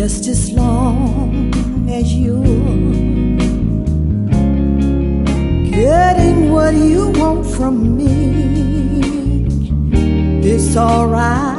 just as long as you're getting what you want from me. It's alright.